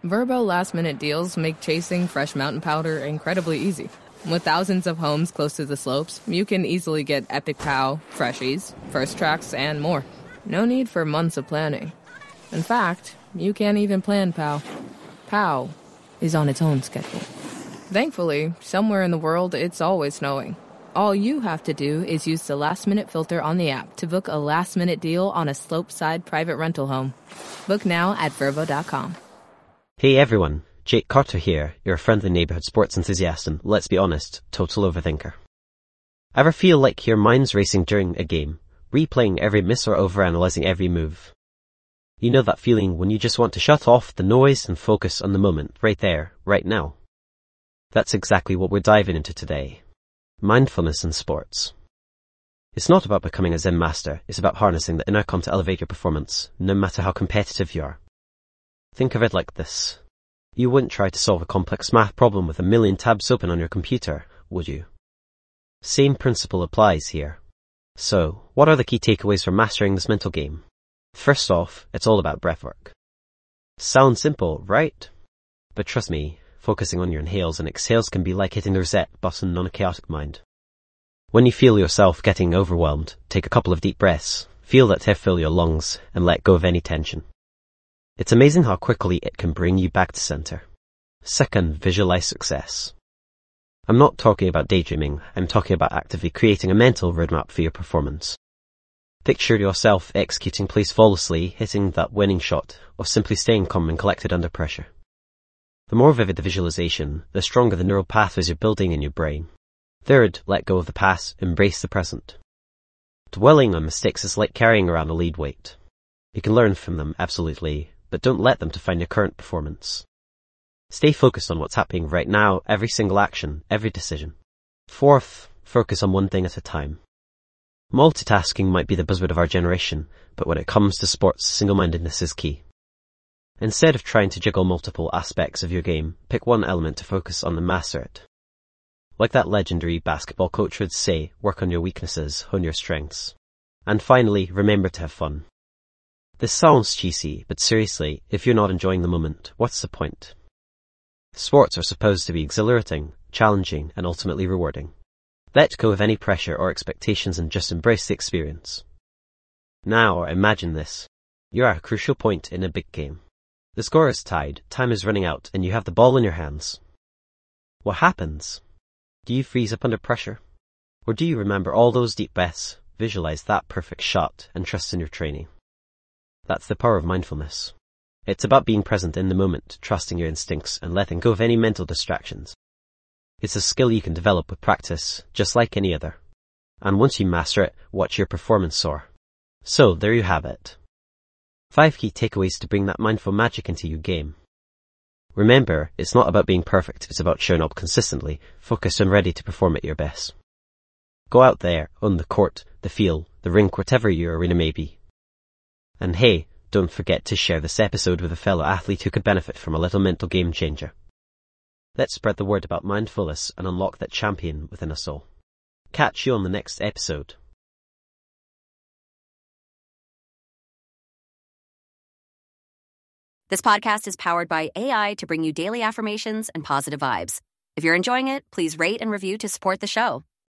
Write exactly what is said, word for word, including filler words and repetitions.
Verbo last-minute deals make chasing fresh mountain powder incredibly easy. With thousands of homes close to the slopes, you can easily get Epic Pow, Freshies, First Tracks, and more. No need for months of planning. In fact, you can't even plan Pow. Pow is on its own schedule. Thankfully, somewhere in the world, it's always snowing. All you have to do is use the last-minute filter on the app to book a last-minute deal on a slope-side private rental home. Book now at Verbo dot com. Hey everyone, Jake Carter here, your friendly neighborhood sports enthusiast and, let's be honest, total overthinker. Ever feel like your mind's racing during a game, replaying every miss or overanalyzing every move? You know that feeling when you just want to shut off the noise and focus on the moment, right there, right now? That's exactly what we're diving into today. Mindfulness in sports. It's not about becoming a Zen master, it's about harnessing the inner calm to elevate your performance, no matter how competitive you are. Think of it like this. You wouldn't try to solve a complex math problem with a million tabs open on your computer, would you? Same principle applies here. So, what are the key takeaways for mastering this mental game? First off, it's all about breathwork. Sounds simple, right? But trust me, focusing on your inhales and exhales can be like hitting the reset button on a chaotic mind. When you feel yourself getting overwhelmed, take a couple of deep breaths, feel that air fill your lungs, and let go of any tension. It's amazing how quickly it can bring you back to center. Second, visualize success. I'm not talking about daydreaming, I'm talking about actively creating a mental roadmap for your performance. Picture yourself executing plays flawlessly, hitting that winning shot, or simply staying calm and collected under pressure. The more vivid the visualization, the stronger the neural pathways you're building in your brain. Third, let go of the past, embrace the present. Dwelling on mistakes is like carrying around a lead weight. You can learn from them, absolutely, but don't let them define your current performance. Stay focused on what's happening right now, every single action, every decision. Fourth, focus on one thing at a time. Multitasking might be the buzzword of our generation, but when it comes to sports, single-mindedness is key. Instead of trying to juggle multiple aspects of your game, pick one element to focus on and master it. Like that legendary basketball coach would say, work on your weaknesses, hone your strengths. And finally, remember to have fun. This sounds cheesy, but seriously, if you're not enjoying the moment, what's the point? Sports are supposed to be exhilarating, challenging, and ultimately rewarding. Let go of any pressure or expectations and just embrace the experience. Now, imagine this. You're at a crucial point in a big game. The score is tied, time is running out, and you have the ball in your hands. What happens? Do you freeze up under pressure? Or do you remember all those deep breaths, visualize that perfect shot, and trust in your training? That's the power of mindfulness. It's about being present in the moment, trusting your instincts, and letting go of any mental distractions. It's a skill you can develop with practice, just like any other. And once you master it, watch your performance soar. So, there you have it. Five key takeaways to bring that mindful magic into your game. Remember, it's not about being perfect, it's about showing up consistently, focused and ready to perform at your best. Go out there, on the court, the field, the rink, whatever your arena may be. And hey, don't forget to share this episode with a fellow athlete who could benefit from a little mental game changer. Let's spread the word about mindfulness and unlock that champion within us all. Catch you on the next episode. This podcast is powered by A I to bring you daily affirmations and positive vibes. If you're enjoying it, please rate and review to support the show.